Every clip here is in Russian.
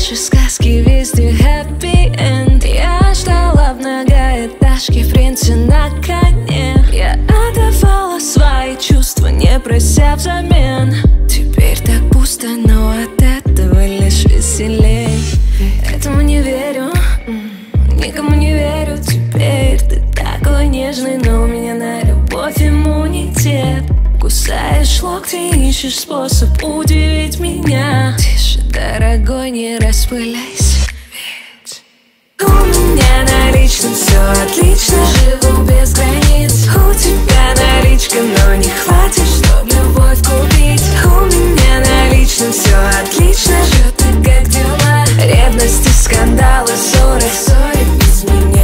наши сказки везде happy end. Я ждала в многоэтажке в принце на коне. Я отдавала свои чувства, не прося взамен. Теперь так пусто, но от этого лишь веселей. Этому не верю, никому не верю теперь. Ты такой нежный, но у меня на любовь иммунитет. Кусаешь локти, ищешь способ удивить меня. Тише, дорогой, не распыляйся, ведь у меня налично все отлично. Живу без границ. У тебя наличка, но не хватит, чтоб любовь купить. У меня налично все отлично. Что ты, как дела? Ревности, скандалы, ссоры без меня.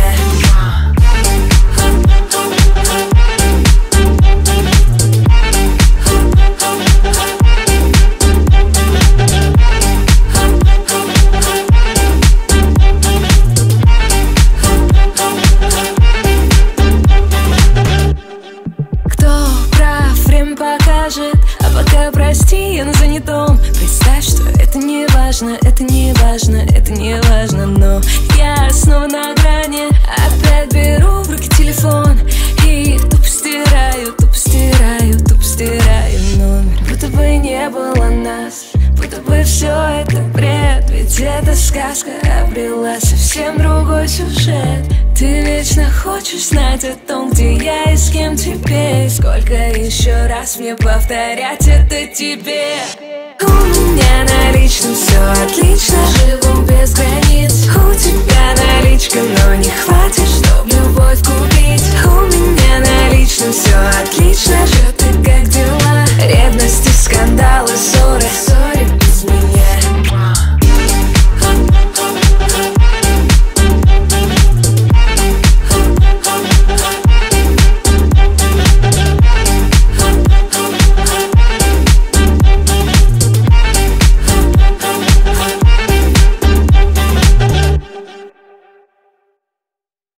А пока прости, я на занятом. Представь, что это не важно, это не важно, это не важно. Но я снова на грани. Опять беру в руки телефон и тупо стираю номер. Будто бы не было нас, будто бы все это бред. Ведь эта сказка обрела совсем другой сюжет. Ты вечно хочешь знать о том, где я и с кем теперь. Сколько еще раз мне повторять это тебе? У меня налично все отлично. Живу без границ. У тебя наличка, но не хватит,